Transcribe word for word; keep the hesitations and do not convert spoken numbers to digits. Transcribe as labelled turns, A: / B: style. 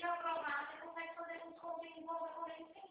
A: nível aprovado, você consegue fazer um desconto em volta de quarenta e cinco.